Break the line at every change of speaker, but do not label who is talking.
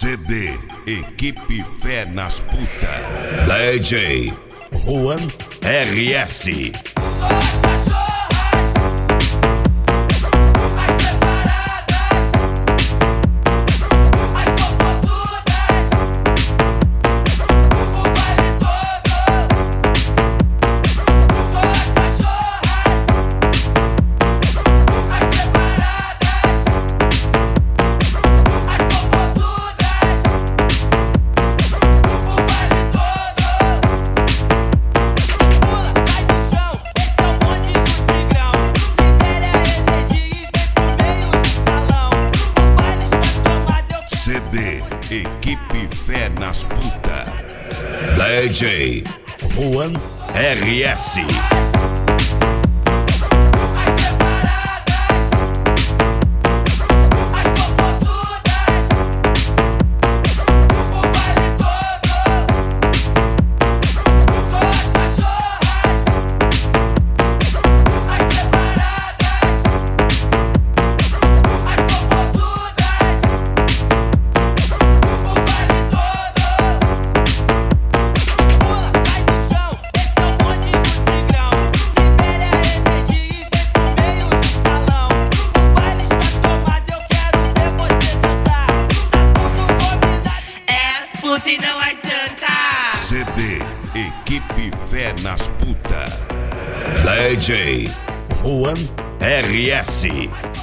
CD Equipe Fé nas Puta. DJ Juan RS. CD Equipe Fé nas Puta. DJ Juan RS.
E não adianta.
CD Equipe Fé nas Puta. DJ Juan RS.